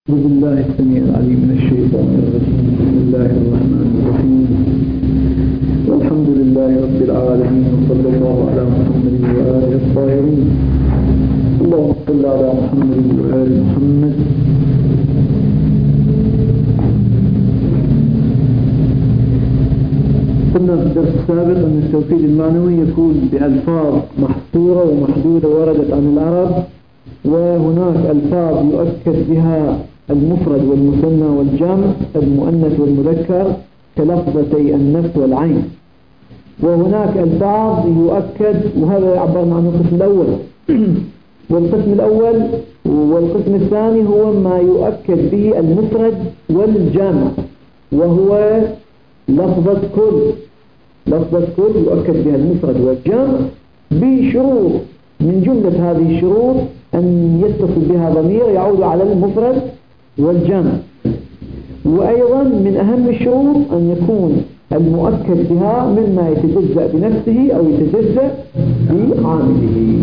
أعوذ بالله السميع العليم من الشيطان الرجيم. بسم الله الرحمن الرحيم. والحمد لله رب العالمين، وصلى الله على محمد وآله الطاهرين. اللهم صل على محمد وآل محمد. قلنا في الدرس السابق أن التوكيد المعنوي يكون بألفاظ محصورة ومحدودة وردت عن العرب، وهناك ألفاظ يؤكد بها المفرد والمثنى والجمع، المؤنث والمذكر، كلفظتي النفس والعين. وهناك ألفاظ يؤكد، وهذا عبرنا عنه القسم الأول. والقسم الأول والقسم الثاني هو ما يؤكد به المفرد والجمع، وهو لفظة كل. لفظة كل يؤكد بها المفرد والجمع بشروط، من جملة هذه الشروط أن يتصل بها ضمير يعود على المفرد والجمع. وأيضا من أهم الشروط أن يكون المؤكد بها مما يتجزأ بنفسه أو يتجزأ بعامله.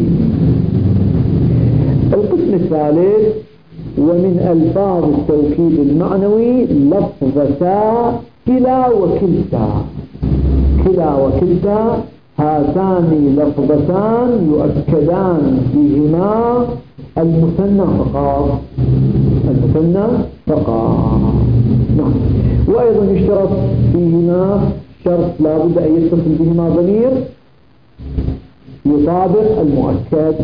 القسم الثالث: ومن ألفاظ التوكيد المعنوي لفظتا كلا وكلتا. كلا وكلتا هاتان لفظتان يؤكدان بهما المثنى فقط. المثنى فقط. نعم. وأيضا يشترط فيهما شرط لا بد أن يتصل بهما ضمير يطابق المؤكد.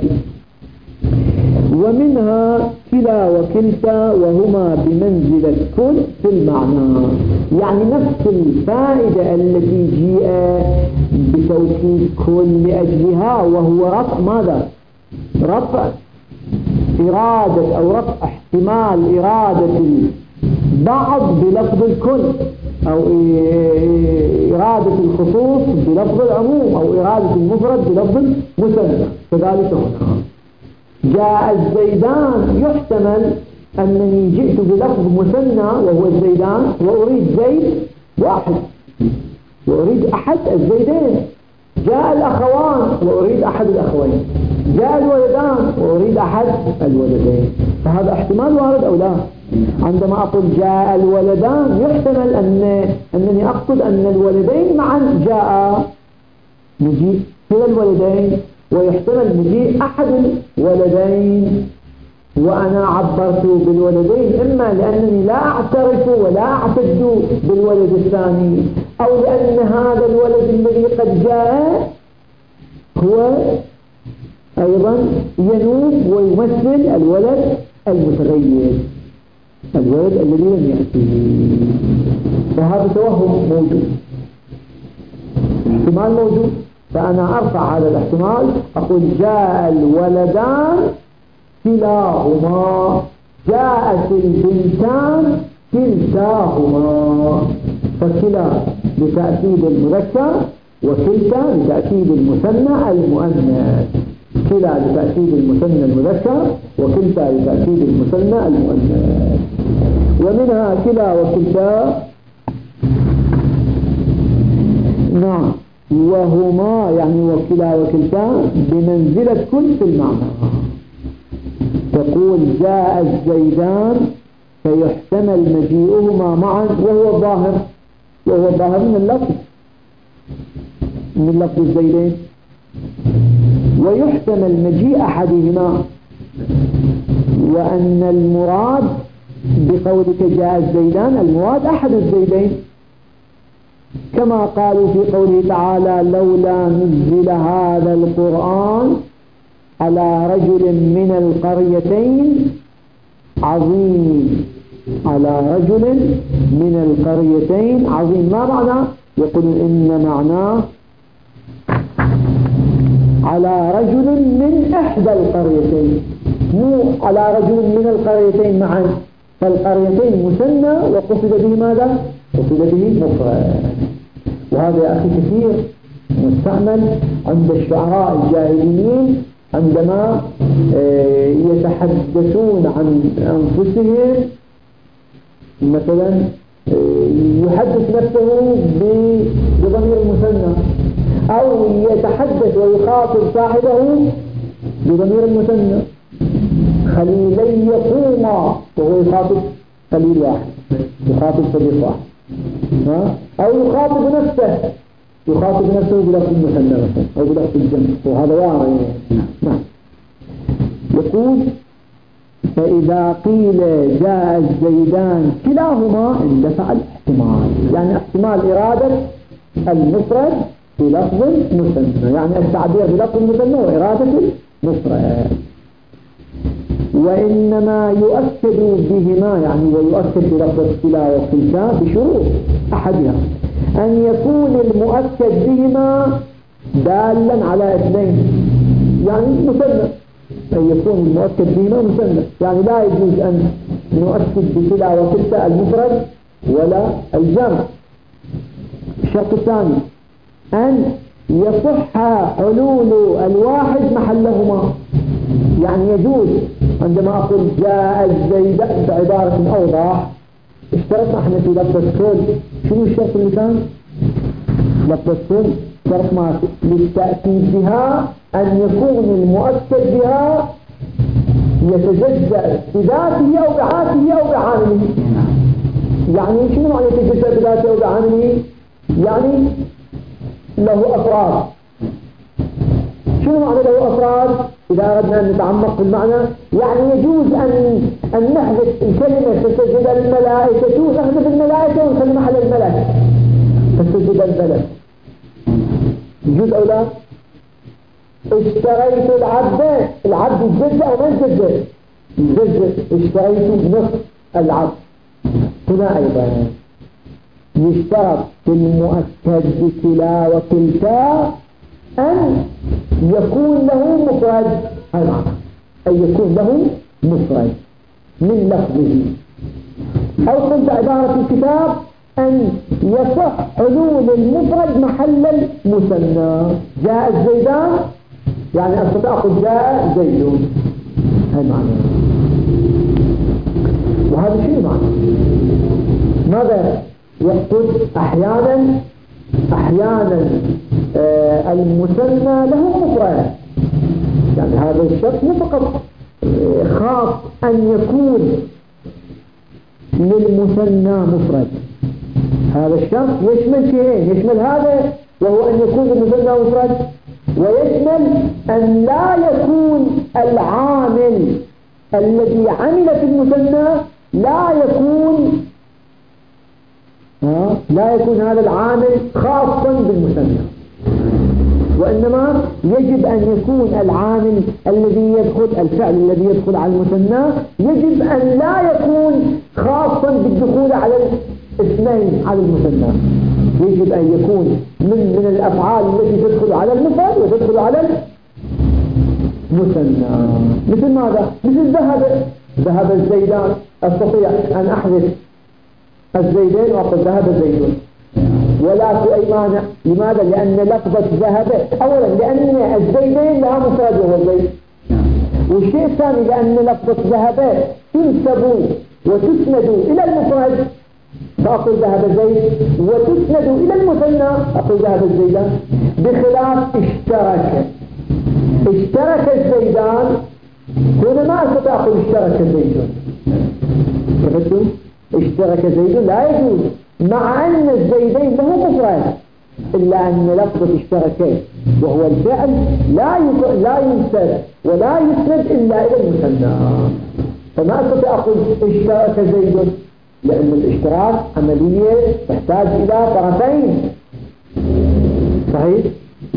ومنها كلا وكلتا، وهما بمنزلة كل في المعنى، يعني نفس الفائدة التي جاء بتوكيد كل لأجلها، وهو رفع ماذا؟ رفع إرادة أو رفع احتمال إرادة البعض بلفظ الكل، أو إرادة الخصوص بلفظ العموم، أو إرادة المفرد بلفظ المثنى. كذلك هنا جاء الزيدان، يحتمل أنني جئت بلفظ مثنى وهو الزيدان، وأريد زيد واحد، وأريد أحد الزيدين. جاء الأخوان وأريد أحد الأخوين. جاء الولدان وأريد أحد الولدين. فهذا احتمال وارد أو لا؟ عندما أقول جاء الولدان يحتمل أنني أقصد أن الولدين معا جاء، نجيء كلا الولدين، ويحتمل مجيء أحد الولدين. وأنا عبرت بالولدين إما لأنني لا أعترف ولا أعتد بالولد الثاني، أو لأن هذا الولد الذي قد جاء هو أيضا ينوب ويمثل الولد المتغير، الولد الذي لم يأتي. فهذا توهم موجود، احتمال موجود. فأنا أرفع هذا الاحتمال، أقول جاء الولدان كلاهما، جاءت البنتان كلتاهما. فكلا لتأكيد المذكر، وكلتا لتأكيد المثنى المؤنث. كلا لتأكيد المثنى المذكر، وكلتا لتأكيد المثنى المؤنث. ومنها كلا وكلتا. نعم. وهما يعني وكلا وكلتا بمنزلة كل في المعنى. تقول جاء الزيدان، فيحتمل مجيئهما معا، وهو الظاهر من اللفظ، من لفظ الزيدين. ويحتمل مجيء أحدهما، وأن المراد بقولك جاء الزيدان المراد أحد الزيدين، كما قالوا في قوله تعالى لولا نزل هذا القرآن على رجل من القريتين عظيم. على رجل من القريتين عظيم، ما معنى؟ يقول إن معناه على رجل من إحدى القريتين، مو على رجل من القريتين معا. فالقريتين مثنى وقصد به ماذا؟ قصد به مفرد. وهذا يا أخي كثير مستعمل عند الشعراء الجاهليين عندما يتحدثون عن أنفسهم، مثلا يحدث نفسه بضمير المثنى، أو يتحدث ويخاطب صاحبه بضمير المثنى. خليلي يقوما وهو يخاطب قليل واحد، يخاطب صديق واحد، أو يخاطب نفسه بلفظ المثنى مثلا أو بلفظ الجمع، وهذا واقع. نعم. يقول فإذا قيل جاء الزيدان كلاهما اندفع الاحتمال، يعني احتمال إرادة المفرد بلفظ مثنى، يعني التعبير بلفظ المثنى وإرادة المفرد. وإنما يؤكد بهما، يعني ويؤكد بلفظ كلا وكلتا بشروط. أحدها أن يكون المؤكد بهما دالا على اثنين، يعني مثنى، أن يكون المؤكد بهما مثنى، يعني لا يجوز أن نؤكد بكلا وكلتا المفرد ولا الجمع. الشرط الثاني أن يصح حلول الواحد محلهما، يعني يجوز عندما أقول جاء الزيد بعبارة أوضح، اشترطنا احنا في لفظ الكل، شنو الشرط اللي كان؟ لفظ الكل شرط ما للتأكيد بها أن يكون المؤكد بها يتجزأ بذاته أو بعاته أو بعامله. يعني شنو معنى يتجزأ بذاته أو بعامله؟ يعني له أفراد. شنو معنى له أفراد؟ إذا أردنا أن نتعمق في المعنى، يعني يجوز أن نحذف الكلمة تسجد الملائكة، نحذف الملائكة ونخلي محل الملك تسجد الملك، يجوز أو لا؟ اشتريت العبد يتجزأ أو ما يتجزأ؟ يتجزأ. اشتريت نصف العبد. هنا أيضا يشترط في المؤكد بكلا وكلتا أن يكون له مفرد، أن يكون له مفرد من لفظه، أو قلت عبارة الكتاب أن يصح حلول المفرد محل المثنى. جاء الزيدان، يعني أستطيع أقول جاء زيد، هاي معنى. وهذا شيء معنى. ماذا يقول؟ أحيانا المثنى له مفرد، يعني هذا الشرط مو فقط خاص أن يكون للمثنى مفرد، هذا الشرط يشمل شيئين، يشمل هذا وهو أن يكون للمثنى مفرد، ويشمل أن لا يكون العامل الذي عمل في المثنى لا يكون هذا العامل خاصا بالمثنى، وإنما يجب أن يكون العامل الذي يدخل، الفعل الذي يدخل على المثنى يجب أن لا يكون خاصا بالدخول على الاثنين على المثنى، يجب أن يكون من الأفعال التي تدخل على المفرد وتدخل على المثنى. مثل ماذا؟ مثل ذهب الزيدان، أستطيع أن أحذف الزيدين وأقول ذهب زيدون ولا في أي مانع. لماذا؟ لأن لفظة ذهب، أولا لأن الزيدين لها مفرد وهو زيد، والشيء الثاني لأن لفظة ذهب تنسب وتسند إلى المفرد فأقول ذهب زيد، وتسند إلى المثنى أقول ذهب الزيدان، بخلاف اشترك الزيدان، هنا ما أستطيع أقول اشترك زيدون. شفتوا؟ اشترك زيدون لا يجوز، مع أن الزيدين له مفرد، إلا أن لفظة اشتركين وهو الفعل لا ينسب ولا يسند إلا إلى المثنى، فما أستطيع أقول اشترك زيد، لأن الاشتراك عملية تحتاج إلى طرفين. صحيح؟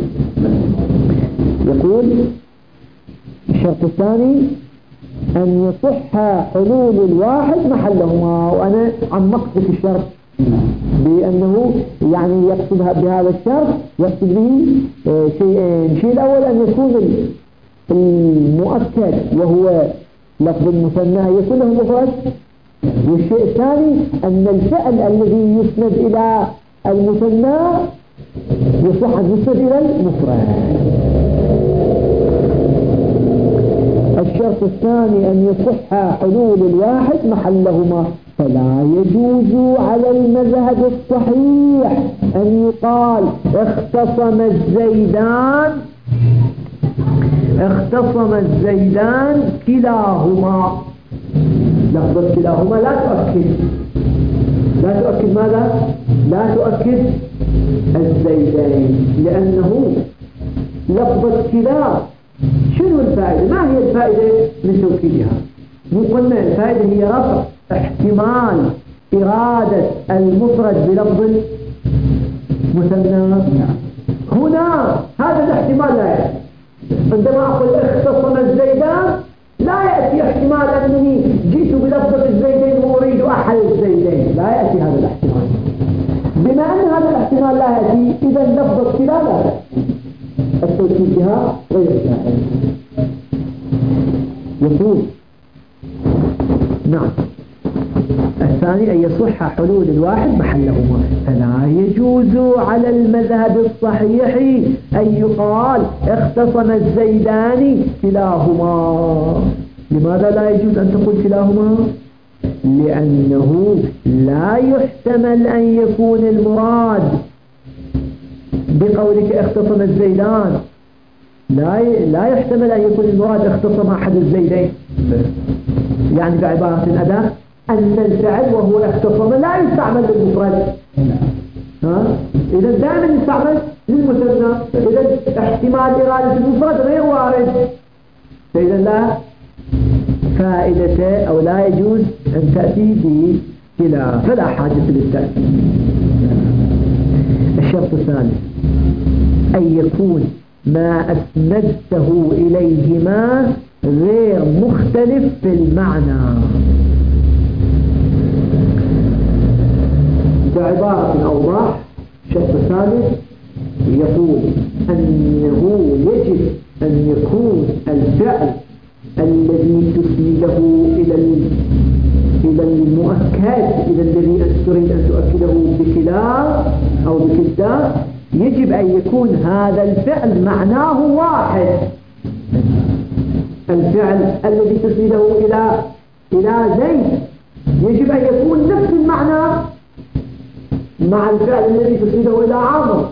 يقول الشرط الثاني أن يصح حلول الواحد محلهما، وأنا عمقت في الشرط بأنه يعني يقصد بهذا الشرط يقصد به شيئين. الشيء الأول أن يكون المؤكد وهو لفظ المثنى يكون له مفرد، والشيء الثاني أن الفعل الذي يسند إلى المثنى يصح أن يسند إلى المفرد. الشرط الثاني أن يصح حلول الواحد محلهما، فلا يجوز على المذهب الصحيح أن يقال اختصم الزيدان كلاهما، لفظة كلاهما لا تؤكد ماذا؟ لا تؤكد الزيدين، لأنه لفظة كلا شنو الفائدة؟ ما هي الفائدة من توكيدها؟ قلنا الفائدة هي رفع احتمال إرادة المفرد بلفظ مثنى. هنا هذا الاحتمال لا يأتي. عندما أقول اختصم الزيدان لا يأتي احتمال أنني جئت بلفظة الزيدين وأريد أحد الزيدين، لا يأتي هذا الاحتمال. بما أن هذا الاحتمال لا يأتي، إذا لفظة كلا لا تأتي، التوكيد بها غير جائز. يقول نعم الثاني أن يصح حلول الواحد محلهما، فلا يجوز على المذهب الصحيح أن يقال اختصم الزيدان كلاهما. لماذا لا يجوز أن تقول كلاهما؟ لأنه لا يحتمل أن يكون المراد بقولك اختصم الزيدان، لا يحتمل أن يكون المراد اختصم أحد الزيدين. يعني بعبارة أداة أن الفعل وهو اختصم لا يستعمل للمفرد، إذا دائما يستعمل للمثنى، إذا احتمال إرادة المفرد غير وارد، فإذا لا فائدة أو لا يجوز أن تأتي بكلا، فلا حاجة للتأكيد. الشرط الثالث أن يكون ما أسندته إليهما غير مختلف في المعنى. بعبارة أوضح، الشرط الثالث يقول أنه يجب أن يكون الفعل الذي تسنده إلى المؤكد، إلى الذي تريد أن تؤكده بكلا أو بكدا، يجب أن يكون هذا الفعل معناه واحد. الفعل الذي تسنده إلى زيد يجب أن يكون نفس المعنى مع الفعل الذي تسنده إلى عمرو.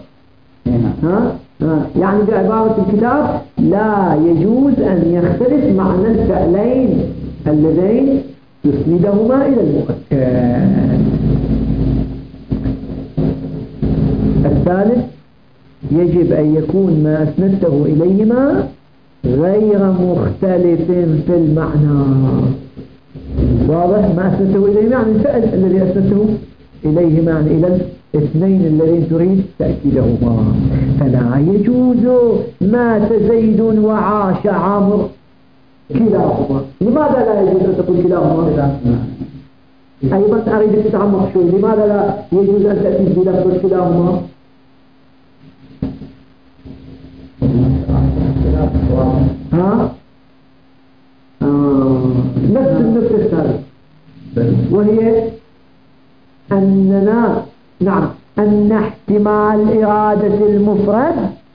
يعني بعبارة الكتاب لا يجوز أن يختلف معنى الفعلين اللذين يسندهما إلى المؤكد. الثالث يجب أن يكون ما أسندته إليهما غير مختلف في المعنى. واضح؟ ما أسندته إليهما يعني الفعل الذي أسندته إليهما يعني إلى الاثنين الذين تريد تأكيدهما. فلا يجوز مات زيد وعاش عمرو كلاهما. لماذا لا يجوز أن تقول كلاهما؟ أيضا أريد تتعمق شوي، لماذا لا يجوز أن تأتي بلفظ كلاهما؟ نفس النقطة الثالثة، وهي أننا أن احتمال إرادة المفرد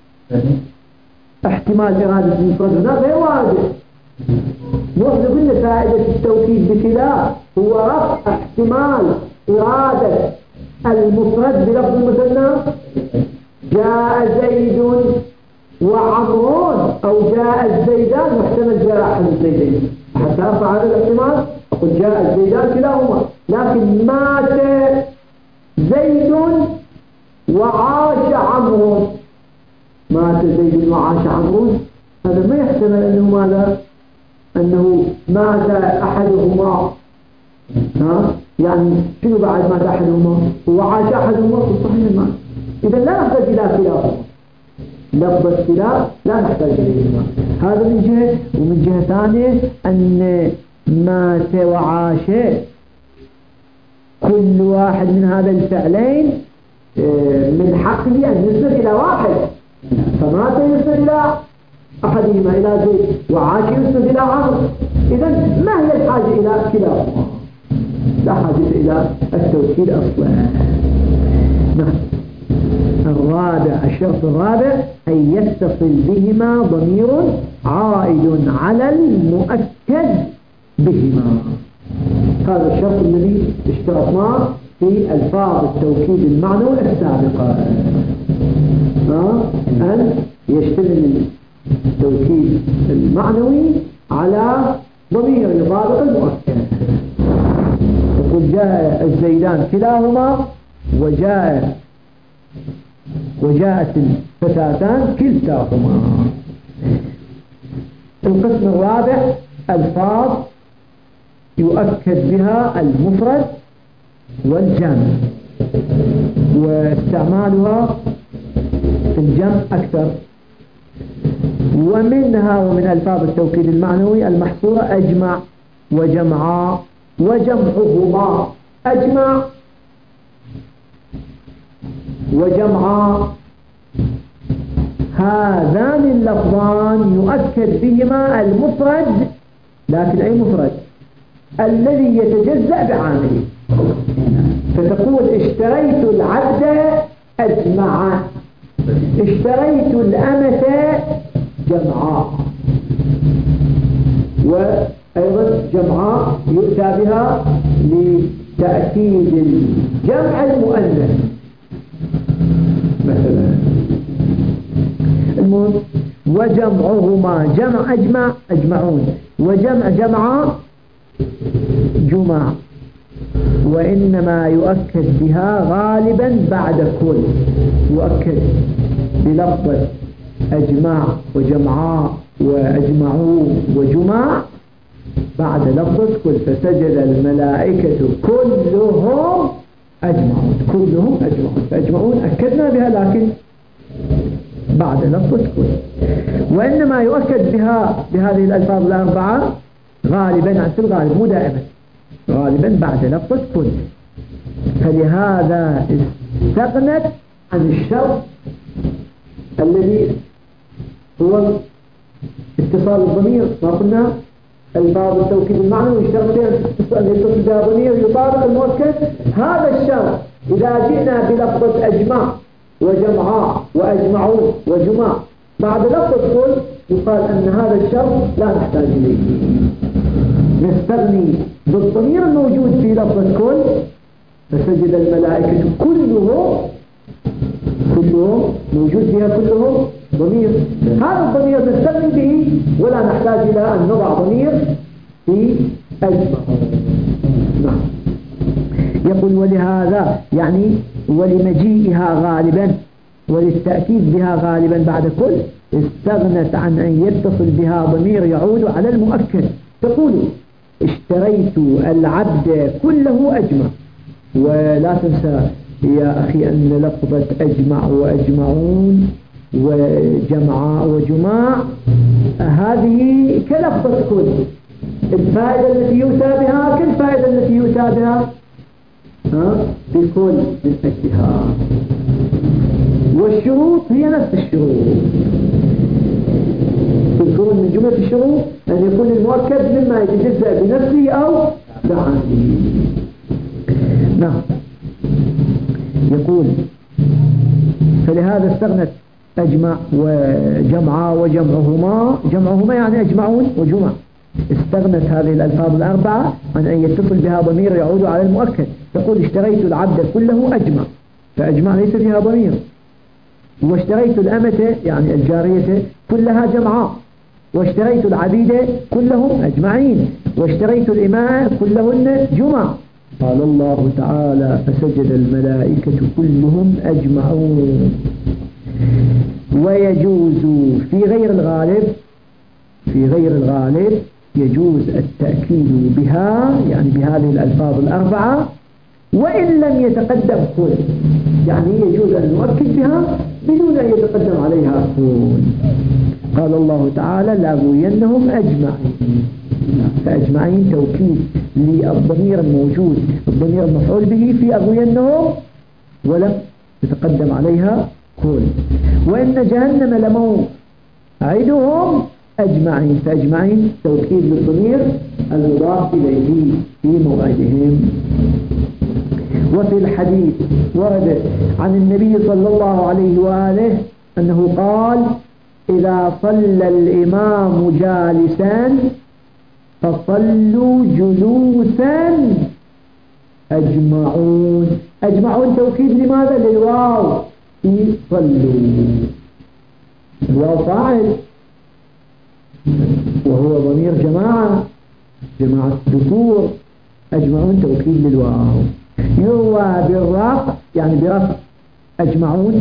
هنا غير واضح. نحن قلنا فائدة التوكيد بكلا هو رفع احتمال إرادة المفرد بلفظ المثنى. جاء زيد وعمرون أو جاء الزيدان، محتمل جاء أحد الزيدين، حتى أرفع هذا الاحتمال أقول جاء الزيدان كلاهما. لكن مات زيد وعاش عمرو، مات زيد وعاش عمرو، هذا ما يحتمل أنه ماذا؟ أنه مات أحدهما. يعني شنو بعد مات أحدهما وعاش أحدهما؟ صحيح المعنى. إذا لا نحتاج إلى كلاهما، لفظ الكلا لا نحتاج إليهما. هذا من جهة. ومن جهة ثانية أن مات وعاش كل واحد من هذا الفعلين من حقه أن يسند إلى واحد، فمات يسند إلى أحدهما إلى زيد، وعاش يسند إلى عمرو. إذن ما هي الحاجة إلى كلاهما؟ لا حاجة إلى التوكيد أصلا. الشرط الرابع أن يتصل بهما ضمير عائد على المؤكد بهما. هذا الشرط الذي اشترطناه في ألفاظ التوكيد المعنوي السابقة، أن يشتمل التوكيد المعنوي على ضمير يطابق المؤكد. يقول جاء الزيدان كلاهما وجاءت الفتاتان كلتاهما. القسم الرابع ألفاظ يؤكد بها المفرد والجمع واستعمالها في الجمع أكثر. ومن ألفاظ التوكيد المعنوي المحصورة أجمع وجمعا وجمعهما. أجمع وجمعا هذان اللفظان يؤكد بهما المفرد، لكن أي مفرد؟ الذي يتجزأ بعامله. فتقول اشتريت العبد أجمعا، اشتريت الأمة جمعا. وأيضا جمعا يؤتى بها لتأكيد الجمع المؤنث مثلا. المهم وجمعهما جمع أجمع أجمعون، وجمع جمعا جمع. وإنما يؤكد بها غالبا بعد كل، يؤكد بلفظة أجمع وجمعا وأجمعوا وجمع بعد لفظة كل. فسجد الملائكة كلهم أجمعون، كلهم أجمعون. فأجمعون أكدنا بها لكن بعد لفظة كل. وإنما يؤكد بها بهذه الألفاظ الأربعة غالبا، عن الغالب مو دائما، غالبا بعد لفظة كل. فلهذا استغنت عن الشرط الذي هو اتصال الضمير. ما قلنا الفاظ التوكيد المعنوي يشتغل بها أن يتصل بها ضمير يطابق المؤكد. هذا الشرط إذا جئنا بلفظة أجمع وجمعا وأجمعون وجمع بعد لفظة كل يقال أن هذا الشرط لا نحتاج إليه، نستغني بالضمير الموجود في لفظة كل. فسجد الملائكة كلهم موجود فيها كلهم ضمير، هذا الضمير نستغني به ولا نحتاج إلى أن نضع ضمير في أجمع. نعم. يقول ولهذا يعني ولمجيئها غالبا وللتأكيد بها غالبا بعد كل استغنت عن أن يتصل بها ضمير يعود على المؤكد. تقول اشتريت العبد كله أجمع. ولا تنسى يا أخي أن لفظة أجمع وأجمعون وجمع وجماع هذه كلفظة كل. الفائدة التي يؤتى بها كالفائدة التي يؤتى بها بكل من أجلها. والشروط هي نفس الشروط. تذكرون من جملة الشروط أن يكون المؤكد مما يتجزأ بنفسه أو بعامله. نعم. يقول فلهذا استغنت أجمع وجمع جمعهما يعني أجمعون وجمع. استغنت هذه الألفاظ الأربعة عن أن يتصل بها ضمير يعود على المؤكد. تقول اشتريت العبد كله أجمع، فأجمع ليس فيها ضمير. واشتريت الأمة يعني الجارية كلها جمعاء، واشتريت العبيد كلهم أجمعين، واشتريت الإماء كلهن جمع. قال الله تعالى فسجد الملائكة كلهم أجمعون. ويجوز في غير الغالب يجوز التأكيد بها يعني بهذه الألفاظ الأربعة وإن لم يتقدم كل، يعني يجوز أن نؤكد بها بدون أن يتقدم عليها كل. قال الله تعالى لأغوينهم أجمعين. فأجمعين توكيد للضمير الموجود، الضمير المفعول به في أغوينهم ولم يتقدم عليها كل. وإن جهنم لموعدهم أجمعين. فأجمعين توكيد للضمير المضاف إليه في موعدهم. وفي الحديث ورد عن النبي صلى الله عليه وآله أنه قال إذا صلى الإمام جالسا فصلوا جلوسا أجمعون. أجمعون توكيد لماذا؟ للواو في صلوا. الواو فاعل وهو ضمير جماعة ذكور أجمعون توكيد للواو. يروى بالرفع يعني برفع أجمعون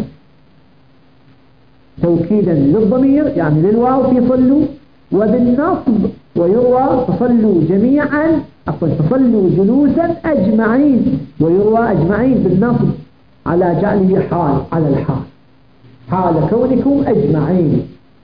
توكيدا للضمير يعني للواو في صلوا، وبالنصب ويروى فصلوا جميعا فصلوا جلوسا أجمعين، ويروى أجمعين بالنصب على جعله حال على الحال حال كونكم أجمعين.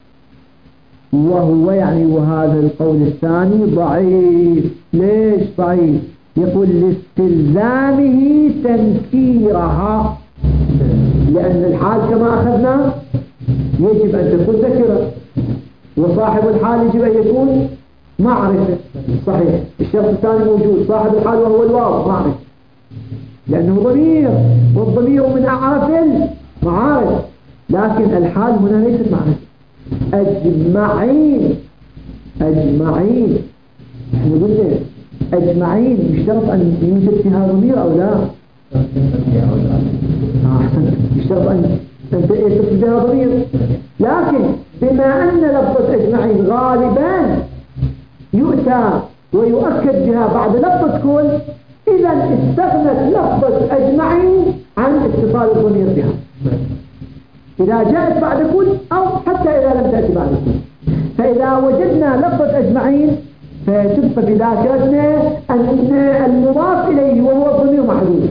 وهو يعني وهذا القول الثاني ضعيف. ليش ضعيف؟ يقول لاستلزامه تنكيرها، لأن الحال كما أخذنا يجب أن تكون ذكرة، وصاحب الحال يجب أن يكون معرفة. صحيح. الشرط الثاني موجود صاحب الحال وهو الواو معرفة، لأنه ضمير، والضمير من أعرف المعارف، لكن الحال هنا ليست معرفة. أجمعين أجمعين احنا قلنا أجمعين يشترط أن يوجد فيها ضمير أو لا؟ أحسن، يشترط أن تصل بها ضمير، لكن بما أن لفظة أجمعين غالبا يؤتى ويؤكد بها بعد لفظة كل، إذا استغنت لفظة أجمعين عن اتصال الضمير بها إذا جاءت بعد كل أو حتى إذا لم تأتي بعد كل. فإذا وجدنا لفظة أجمعين فتبقى في ذاكرتنا أن المضاف إليه وهو الضمير محذوف.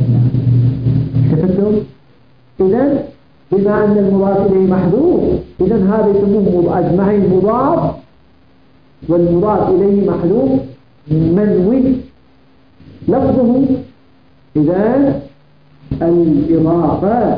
شفتم؟ إذن بما أن المضاف إليه محذوف، إذن هذا يسموه أجمعين مضاف، والمضاف إليه محذوف منوي لفظه. إذن الإضافة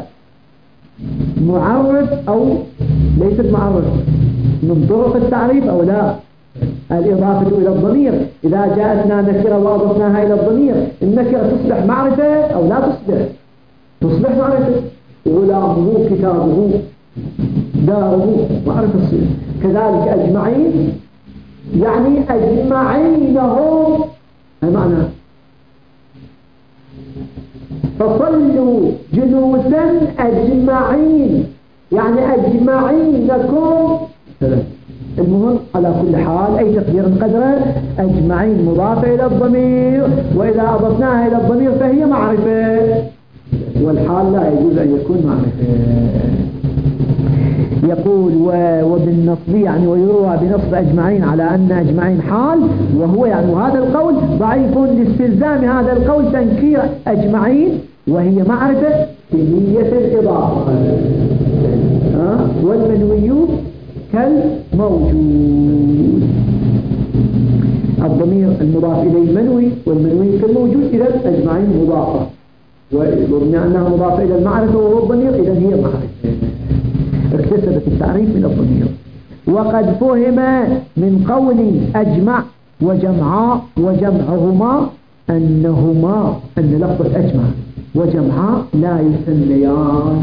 معرف أو ليست معرف من طرق التعريف أو لا؟ الإضافة إلى الضمير إذا جاءتنا نكرة وأضفناها إلى الضمير، النكرة تصبح معرفة أو لا تصبح معرفة. غلامه كتابه داره معرفة الصيغة. كذلك أجمعين يعني أجمعينهم المعنى فصلوا جلوسا أجمعين يعني أجمعينكم. المهم على كل حال أي تقدير قدره أجمعين مضافة إلى الضمير، وإذا أضفناها إلى الضمير فهي معرفة، والحال لا يجوز أن يكون معرفة. يقول وبالنصب يعني ويروى بنصب أجمعين على أن أجمعين حال، وهو يعني وهذا القول ضعيف لاستلزام هذا القول تنكير أجمعين وهي معرفة بنية الإضافة. والمنوي كالموجود، الضمير المضاف إليه منوي والمنوي كالموجود، إذا أجمعين مضافة، وبما أنها مضافة إلى المعرفة وهو الضمير إذا هي معرفة، اكتسبت التعريف من الضمير. وقد فهم من قول أجمع وجمعاء وجمعهما أن لفظة أجمع وجمعاء لا يسميان،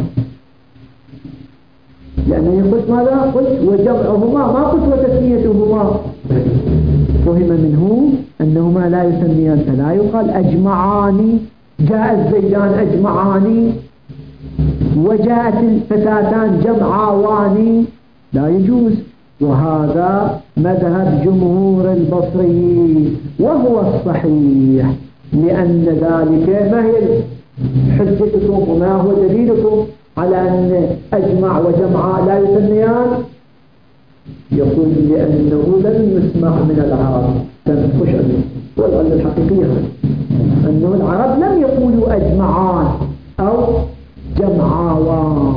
لأنني قلت ماذا؟ قلت وجمعهما، ما قلت وتسميتهما. فهم منه أنهما لا يسميان، فلا يقال أجمعان جاء الزيدان أجمعان وجاءت الفتاتان جمعاوان، لا يجوز. وهذا مذهب جمهور البصريين وهو الصحيح، لأن ذلك ما هي حجتكم وما هو دليلكم على أن أجمع وجمع لا يسميان؟ يقول لأنه لم يسمع من العرب، تنفش والعلة الحقيقية أنه العرب لم يقولوا أجمعان أو جمعاوان.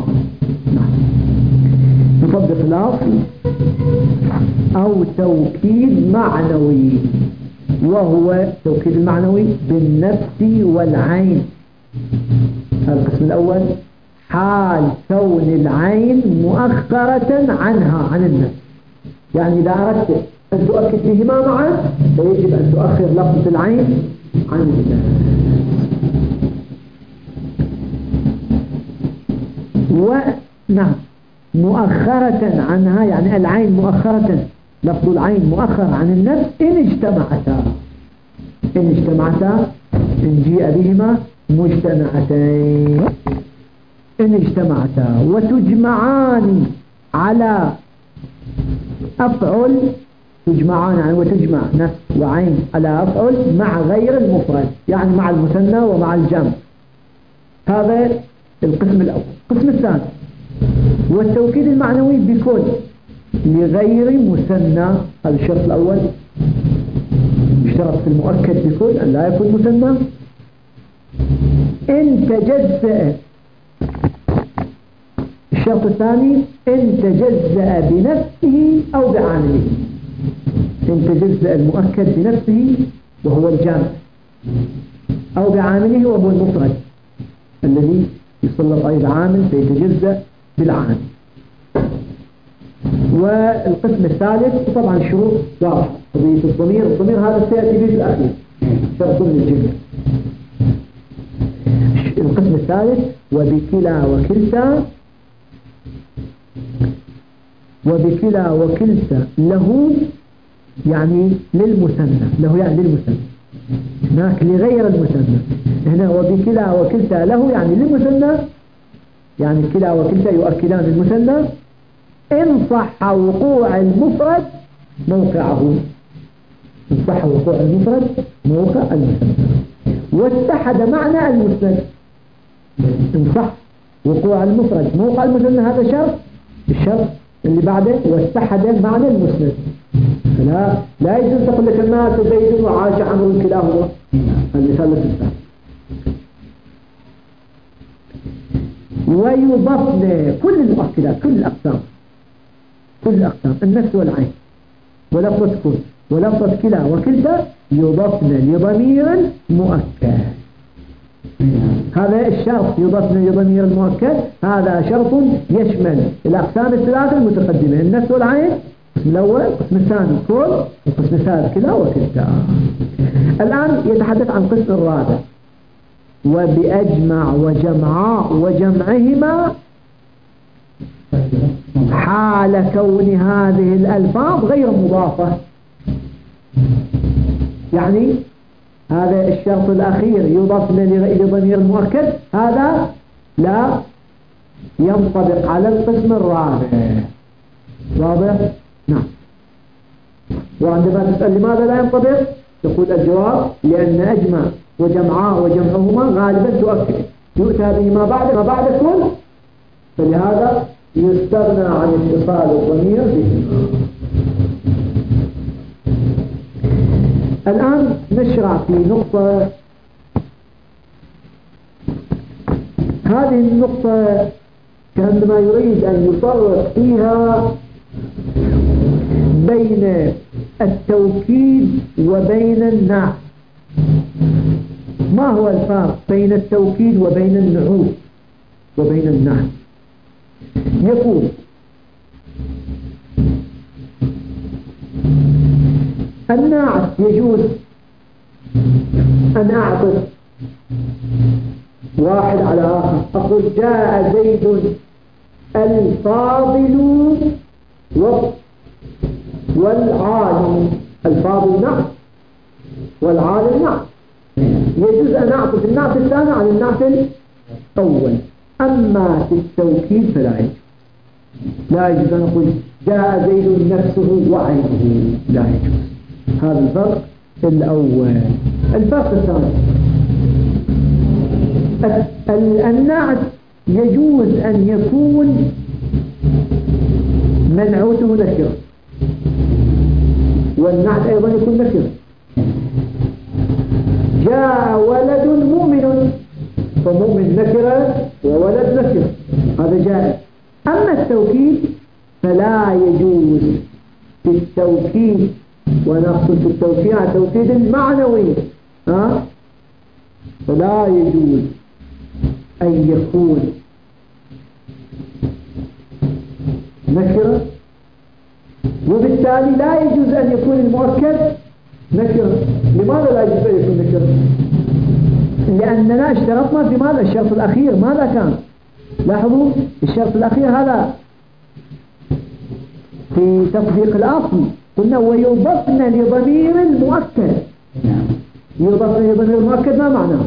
نفضل خلاف أو توكيد معنوي، وهو توكيد المعنوي بالنفس والعين. القسم الأول حال كون العين مؤخرة عنها عن النفس، يعني إذا أردت أن تؤكد بهما معا فيجب أن تؤخر لفظ العين عن النفس. ونعم مؤخرة عنها يعني العين مؤخرة، لفظ العين مؤخر عن النفس إن اجتمعتا إن جيء بهما مجتمعتين إن اجتمعتا. وتجمعان على أفعل تجمعان يعني وتجمع نفس وعين على أفعل مع غير المفرد، يعني مع المثنى ومع الجمع. هذا القسم الأول. القسم الثاني والتوكيد المعنوي بكل لغير مثنى. هذا الشرط الأول، يشترط في المؤكد بكل أن لا يكون مثنى. إن تجزأ. الشرط الثاني إن تجزأ بنفسه أو بعامله. إن تجزأ المؤكد بنفسه وهو الجامع، أو بعامله وهو المفرد الذي يسلط عليه العامل فيتجزأ بالعامل. والقسم الثالث طبعا الشروط واضحة. قضية الضمير هذا سيأتي به الأخير، شرط من الجملة. القسم الثالث وبكلا وكلتا له يعني للمثنى، له يعني للمثنى، هناك لغير المثنى. هنا وبكلا وكلتا له يعني للمثنى، يعني كلا وكلتا يؤكدان المثنى إن صح وقوع المفرد موقعه. إن صح وقوع المفرد موقع المثنى واتحد معنى المسند. إن صح وقوع المفرد موقع المثنى هذا شرط. الشرط اللي بعده واتحد معنى المسند. لا يجوز تقول لك الناس زيد وعاش عمرو كلاهما. المثال الثاني. ويضفن كل المؤكدات، كل الأقسام النفس والعين ولفظة كل ولفظة كلا وكلتا يضفن لضمير مؤكد. هذا الشرط يضفن لضمير المؤكد، هذا شرط يشمل الأقسام الثلاثة المتقدمة، النفس والعين القسم الأول، القسم الثاني كل، القسم الثالث كلا وكلتا. الآن يتحدث عن القسم الرابع وبأجمع وجمعاء وجمعهما حال كون هذه الألفاظ غير مضافة. يعني هذا الشرط الأخير يضاف لضمير المؤكد، هذا لا ينطبق على القسم الرابع. واضح؟ نعم. وعندما تسأل لماذا لا ينطبق تقول الجواب لأن أجمع وجمعاء وجمعهما غالبا تؤكد يؤتى به ما بعد كل، فلهذا يستغنى عن اتصال الضمير به. الآن نشرع في نقطة. هذه النقطة عندما يريد أن يفرق فيها بين التوكيد وبين النعت. ما هو الفرق بين التوكيد وبين النعوت وبين النعت؟ يقول النعت يجوز أن أعطف واحد على آخر، أقول جاء زيد الفاضل والعالم. الفاضل نعت والعالم نعت، يجوز أن أعطف النعت الثاني على النعت الأول. أما في التوكيد فلا يجوز. لا يجوز أن أقول جاء زيد نفسه وعينه، لا يجوز. هذا الفرق الأول. الفرق الثاني النعت يجوز أن يكون منعوته نكرة، والنعت أيضا يكون نكرة. جاء ولد مؤمن، فمؤمن نكرة وولد نكرة، هذا جائز. أما التوكيد فلا يجوز. في التوكيد ونقصد في التوكيد على التوكيد المعنوي فلا يجوز أن يكون نكرة، وبالتالي لا يجوز أن يكون المؤكد نكرة. لماذا لا يجوز أن يكون نكرة؟ لأننا اشترطنا في ماذا؟ الشرط الأخير ماذا كان؟ لاحظوا الشرط الأخير هذا في تطبيق الأصل قلنا ويضفن لضمير المؤكد. يضفن لضمير المؤكد ما معناه؟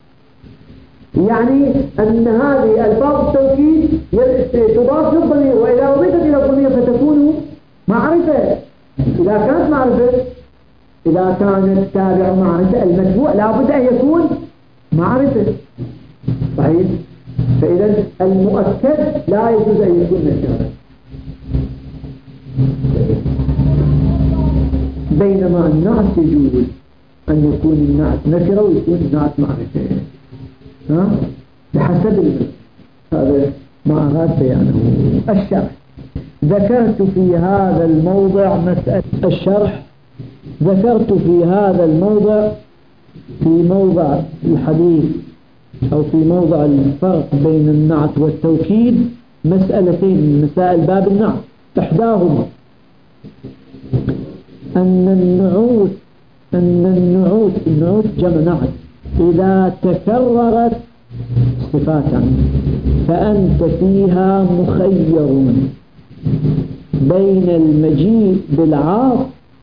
يعني أن هذه ألفاظ التوكيد تضاف للضمير، وإذا أضيفت إلى الضمير فتكون معرفة. إذا إذا كانت معرفة، إذا كان التابع معرفة المتبوع لابد أن يكون معرفة، صحيح؟ فإذا المؤكد لا يجوز أن يكون نكرة، بينما النعت يجوز أن يكون النعت نكرة ويكون النعت معرفة، بحسب المعنى. هذا ما أراد بيانه. الشرح: ذكرت في هذا الموضع مسألة الشرح. ذكرت في هذا الموضع، في موضع الحديث أو في موضع الفرق بين النعت والتوكيد، مسألتين من مسائل باب النعت. إحداهما أن النعوت جمع نعت إذا تكررت صفاتا فأنت فيها مخير بين المجيء بالعاطف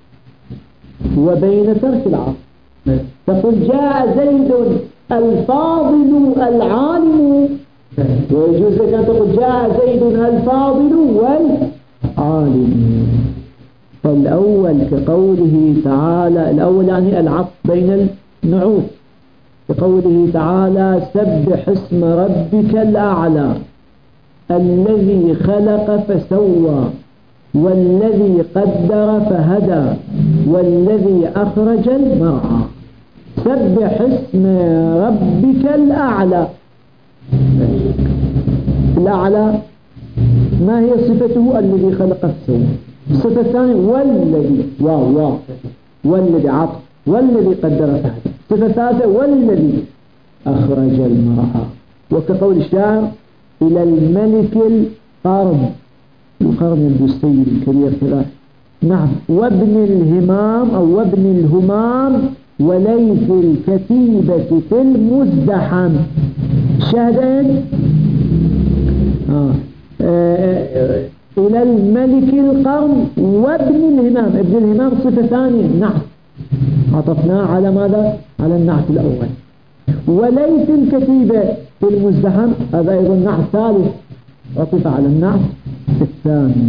وبين ترك العاطف. تقول جاء زيد الفاضل العالم، ويجوز لك أن تقول جاء زيد الفاضل والعالم. فالأول كقوله تعالى، الأول يعني العطف بين النعوت، كقوله تعالى سبح اسم ربك الأعلى الذي خلق فسوى والذي قدر فهدى والذي أخرج المرعى. سبح اسم ربك الأعلى. الأعلى ما هي صفته؟ الذي خلق فسوى. الصفة الثانية والذي والذي عطف والذي قدر فهدى. الصفة الثالثة والذي أخرج المرعى. وكقول الشاعر إلى الملك القرن البستي الكبير كذا، نعم، وابن الهمام أو وابن الهمام وليث الكتيبة في المزدحم. شاهدين إلى الملك القرن وابن الهمام. ابن الهمام صفة ثانية، نعم، عطفناه على ماذا؟ على النعت الأول. وليث الكتيبة في المزدحم هذا أيضا نعت ثالث عطف على النعت الثاني.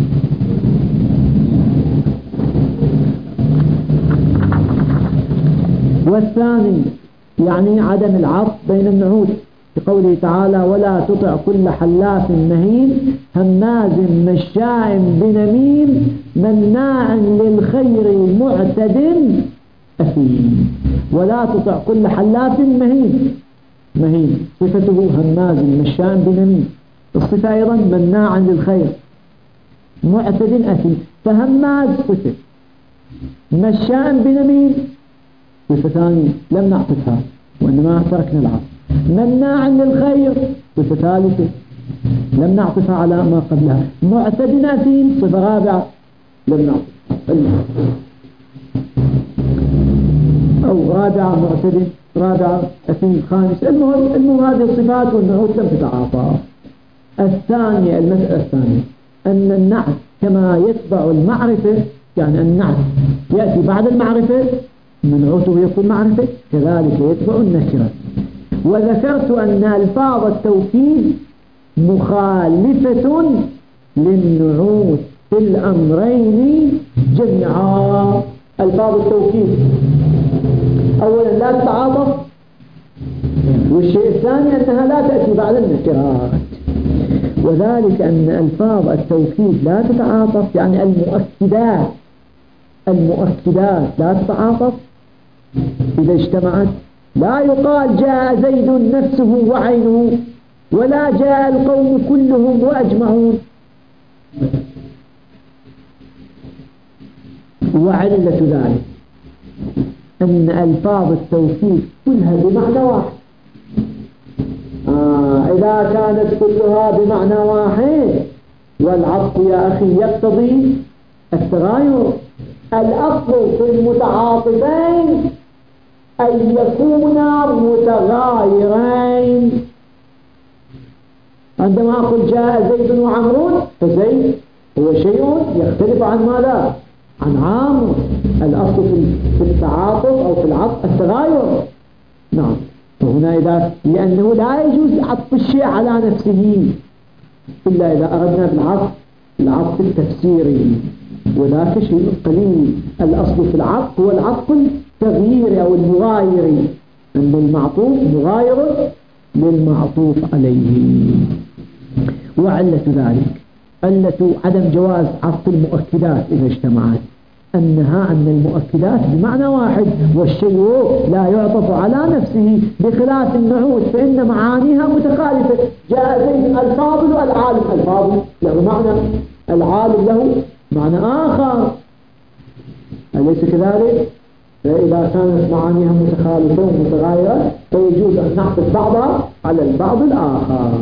والثاني يعني عدم العطف بين النعوت، بقوله تعالى ولا تطع كل حلاف مهين هماز مشاء بنميم مناع للخير معتد أثيم. ولا تطع كل حلاف مهين صفته هماز مشاء بنميم، الصفة أيضا مناع للخير معتد أثيم. فهماز صفة، مشاء بنميم صفة ثانية لم نعطفها وإنما تركنا العطف. مناع للخير صفة ثالثة لم نعطفها على ما قبلها. معتد أثيم صفة رابعة لم نعطفها، أو رابعة معتد، رابعة أثيم، خامس. المهم هذه الصفات والنعوت لم تتعاطى. الثانية، المسألة الثانية أن النعت كما يتبع المعرفة، يعني النعت يأتي بعد المعرفة منعوته يكون معرفة، كذلك يتبع النكرة. وذكرت أن ألفاظ التوكيد مخالفة للنعوت في الأمرين جميعا. ألفاظ التوكيد أولا لا تتعاطف، والشيء الثاني أنها لا تأتي بعد النكرات. وذلك أن ألفاظ التوكيد لا تتعاطف، يعني المؤكدات لا تتعاطف إذا اجتمعت. لا يقال جاء زيد نفسه وعينه، ولا جاء القوم كلهم وأجمعون. وعلة ذلك أن ألفاظ التوكيد كلها بمعنى واحد. إذا كانت كلها بمعنى واحد والعطف يا أخي يقتضي التغاير. الأصل في المتعاطفين أن يكونا متغايرين. عندما أقول جاء زيد وعمرون، فزيد هو شيء يختلف عن ماذا؟ عن عمرو. الأصل في التعاطف أو في العطف التغاير، نعم. فهنا لأنه لا يجوز عطف الشيء على نفسه إلا إذا أردنا بالعطف التفسيري. وذاك شيء قليل. الأصل في العطف هو العطف التغيير أو المغاير، أن المعطوف مغاير للمعطوف عليه. وعلة ذلك علة عدم جواز عطف المؤكدات إذا اجتمعت أن المؤكدات بمعنى واحد، والشيء لا يعطف على نفسه بخلاف النعوت فإن معانيها متخالفة. جاء زيد الفاضل والعالم، الفاضل له معنى، العالم له معنى آخر، أليس كذلك؟ فإذا كانت معانيها متخالفة ومتغايرة فيجوز أن نعطف بعضها على البعض الآخر.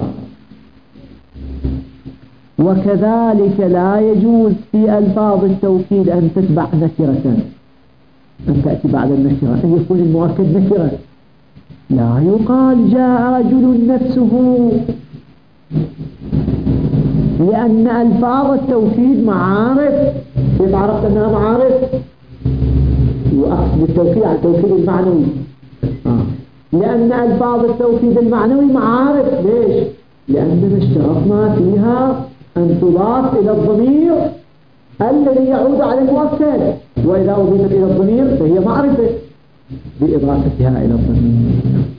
وكذلك لا يجوز في ألفاظ التوكيد أن تتبع نكرة، أن تأتي بعد النكرة، أن يكون المؤكد نكرة. لا يقال جاء رجل نفسه، لأن ألفاظ التوكيد معارف. كيف عرفت أنها معارف؟ وأقصد التوكيد عن التوكيد المعنوي، لأن ألفاظ التوكيد المعنوي معارف. ليش؟ لأننا اشترطنا فيها أن تضاف إلى الضمير الذي يعود على المؤكد، وإذا أضيفت إلى الضمير فهي معرفة بإضافتها إلى الضمير،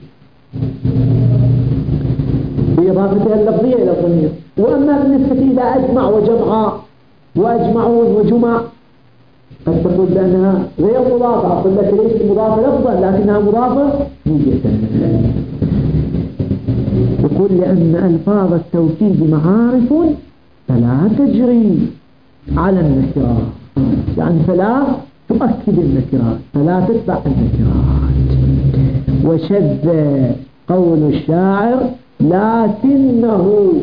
بإضافتها اللفظية إلى الضمير. وأما بالنسبة إلى أجمع وجمع وأجمعون وجمع قد تقول بأنها غير مضافة، أقول لك ليست مضافة لفظا لكنها مضافة نية. يقول لأن ألفاظ التوكيد معارف فلا تجري على النكرات، يعني فلا تؤكد النكرات، فلا تتبع النكرات. وشذ قول الشاعر لكنه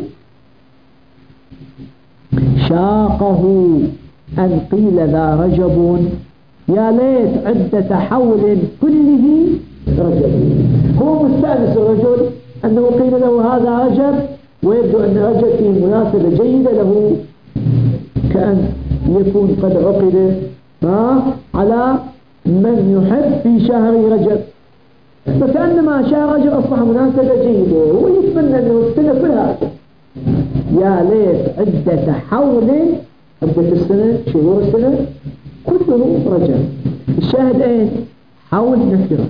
شاقه أن قيل ذا رجب، يا ليت عدة حول كله رجب. هو مستأنس الرجل أنه قيل له هذا رجب، ويبدو أن رجب فيه مناسبة جيدة له، كأن يكون قد عقد على من يحب في شهر رجب، فكأنما شهر رجب أصبح مناسبة جيدة، ويتمنى أنه السنة كلها رجب. يا ليت عدة حول، عدة السنة شهور السنة كله رجب. الشاهد ايه؟ حول نكرة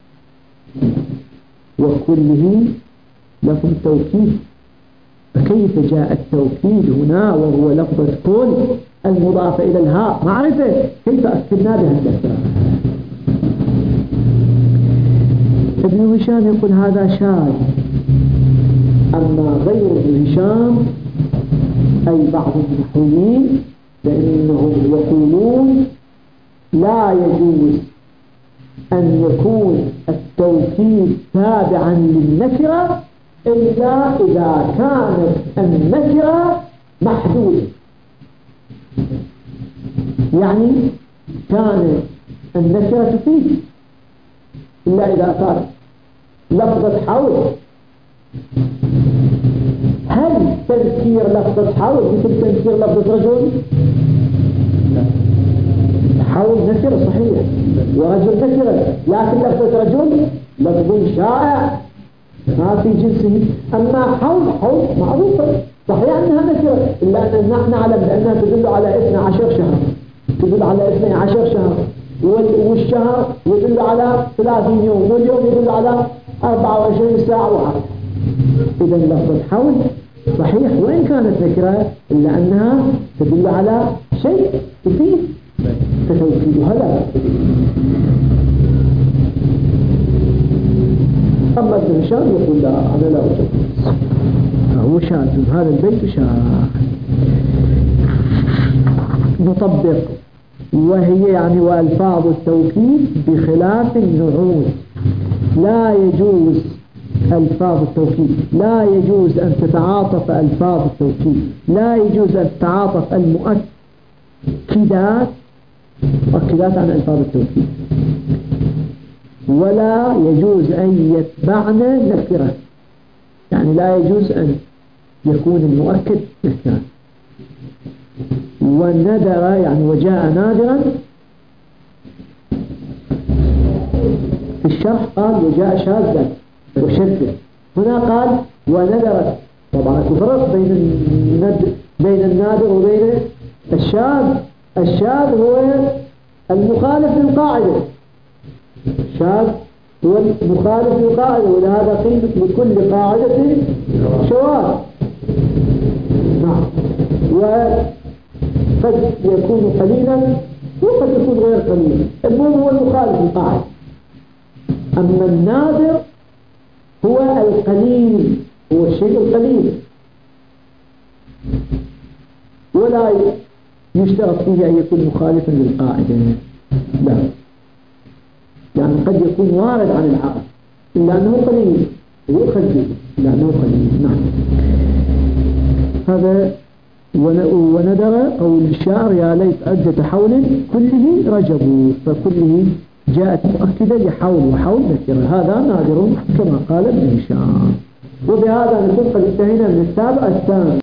وكله لفظ توكيد. فكيف جاء التوكيد هنا وهو لفظة كل المضافة إلى الهاء معرفة؟ كيف أكدنا بها النكرة؟ ابن هشام يقول هذا شاذ. أما غير ابن هشام أي بعض النحويين فإنهم يقولون لا يجوز أن يكون التوكيد تابعا للنكرة إلا إذا كانت النكرة محدودة، يعني كانت النكرة تفيد، إلا إذا كانت لفظة حول. هل تذكير لفظة حول مثل تذكير لفظة رجل؟ لا، حول نكرة صحيح ورجل نكرة، لكن لفظة رجل لفظ شائع ما في جنسه. أما حول معروفة صحيح أنها نكرة، إلا أن نحن نعلم بأنها تدل على 12 شهر، تدل على 12 شهر، والشهر يدل على 30 يوم، واليوم يدل على 24 ساعة وحاجة. إذا لفظة حول صحيح وإن كانت نكرة، إلا أنها تدل على شيء يفيد فتوكيدها لا. أما ابن هشام يقول لا، أنا لا أجب، هو شاذ، هذا البيت شاذ. نطبق وهي يعني وألفاظ التوكيد بخلاف النعوت. لا يجوز ألفاظ التوكيد، لا يجوز أن تتعاطف ألفاظ التوكيد، لا يجوز أن تتعاطف المؤكدات عن ألفاظ التوكيد، ولا يجوز أن يتبعن نكرة، يعني لا يجوز أن يكون المؤكد نكرة. والندر يعني وجاء نادرا في الشرح قال وجاء شاذا وشذا، هنا قال وندرت. طبعا تفرق بين النادر وبين الشاذ، الشاذ هو المخالف للقاعدة، الشاذ هو المخالف للقاعدة، ولهذا قيل لكل قاعدة شواذ. نعم. وقد يكون قليلا وقد يكون غير قليل، المهم هو المخالف للقاعدة. أما النادر هو القليل، هو الشيء القليل، ولا يشترط فيه أن يكون مخالفا للقاعدة، لا، يعني قد يكون وارد عن العقل إلا أنه قليل، يؤخذ به لأنه قليل. نعم. هذا وندر قول الشاعر: يا ليت عدة حول كله رجبوا، فكله جاءت مؤكدة لحول، وحول نكرة، هذا نادر كما قال ابن هشام. وبهذا نكون قد انتهينا من السابع الثاني.